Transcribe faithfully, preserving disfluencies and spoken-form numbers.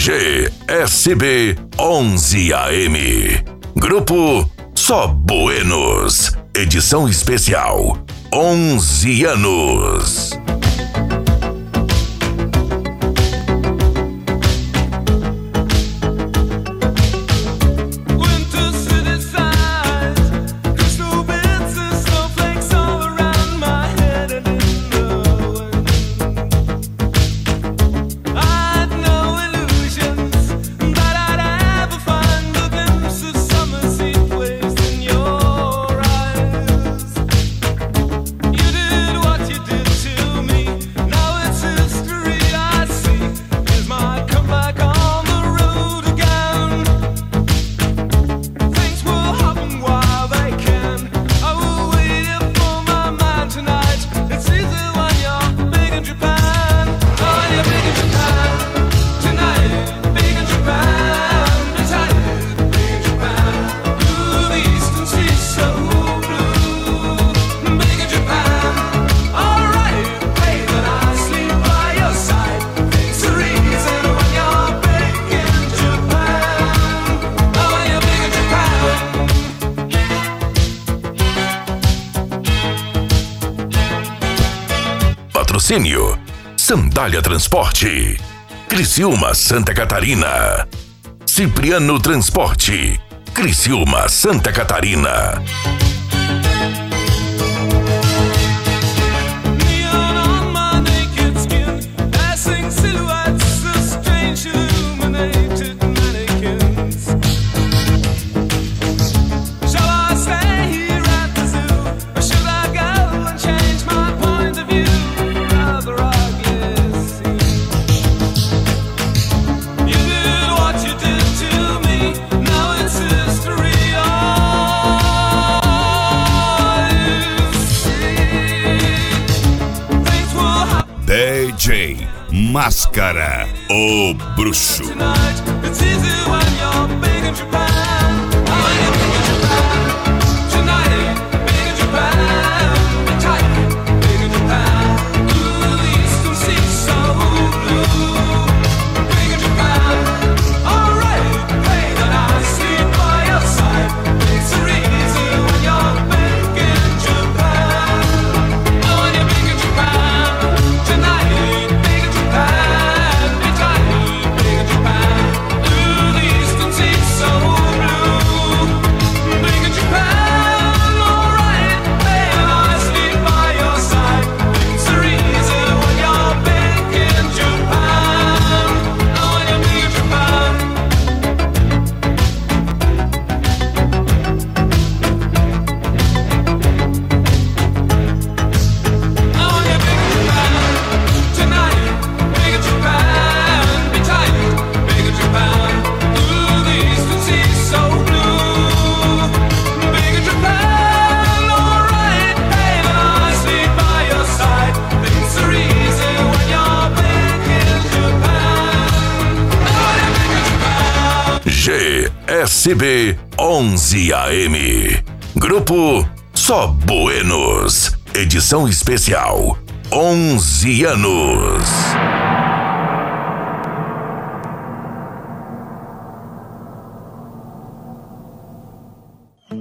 G S B onze A M. Grupo Só Buenos. Edição especial onze anos. Patrocínio Sandália Transporte, Criciúma, Santa Catarina. Cipriano Transporte, Criciúma, Santa Catarina. D J Máscara, o bruxo. G S B onze A M. Grupo Só Buenos. Edição especial onze anos.